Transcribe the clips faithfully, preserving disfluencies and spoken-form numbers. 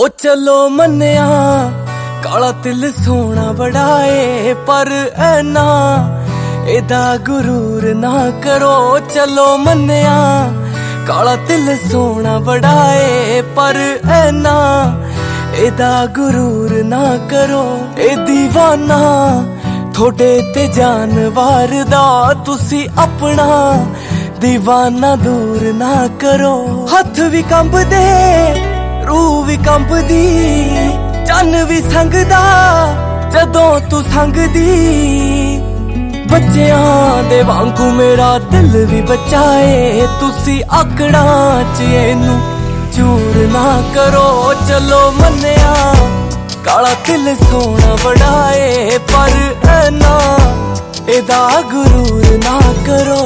ओ चलो मन्निया काला तिल सोना बड़ा ए, पर ऐना एदा गुरूर ना करो। चलो मन्निया काला तिल सोना बड़ा ए, पर ऐना एदा गुरूर ना करो। ए दीवाना थोड़े ते जानवर दा, तुसी अपना दीवाना दूर ना करो। हथ भी कंबदे रूह भी कंबदी, चन्न भी संगदा जदों तू संगदी। बच्चियां दे वांगू मेरा दिल भी बचाए, तुसी आकड़ा च एनू चूर ना करो। चलो मन्निया काला तिल सोना बड़ा ए, पर ऐना एदा गुरूर ना करो।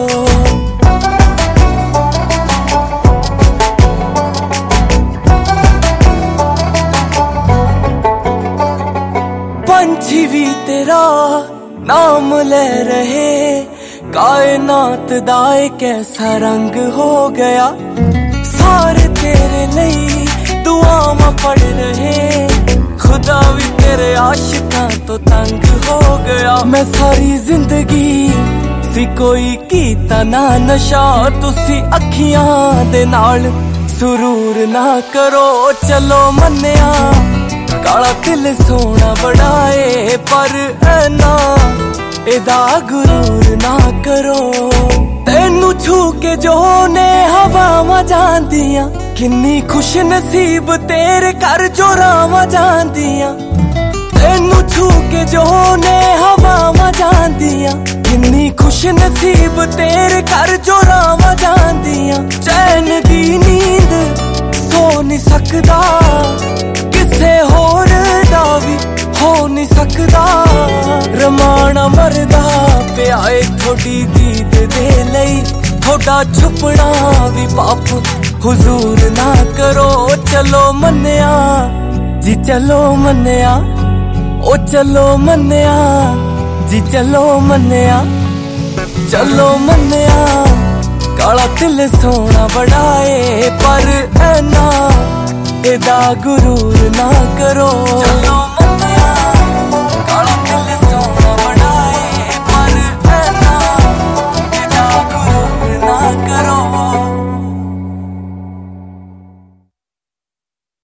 पंछी भी तेरा नाम ले रहे, कायनात दा कैसा रंग हो गया। सारे तेरे लिए दुआवां पढ़ रहे, खुदा भी तेरे आशिकां तो तंग हो गया। मैं सारी जिंदगी सी कोई कीता ना नशा, तुसी अखियां दे नाल सुरूर ना करो। चलो मन्निया काला तिल सोना बड़ा ए, पर ऐना एदा गुरूर ना करो। तेनू छू के जो ने हवावां जांदियां, किन्नी खुश नसीब तेरे घर जो रावां जांदियां। तेनू छू के जो ने हवावां जांदियां, किन्नी खुश नसीब तेरे घर जो रावां जांदियां। चैन दी नींद सो नहीं सकदा, किसे होर दा भी हो नहीं सकदा। रमाना मरदा पिया ए थोड़ी दीद दे लई, थोड़ा छुपना भी पाप हुजूर ना करो। चलो मन्निया जी चलो मन्निया, ओ चलो मन्निया जी चलो मन्निया। चलो मन्निया काला तिल सोना बड़ा ए, पर ऐना एदा गुरूर ना करो। चलो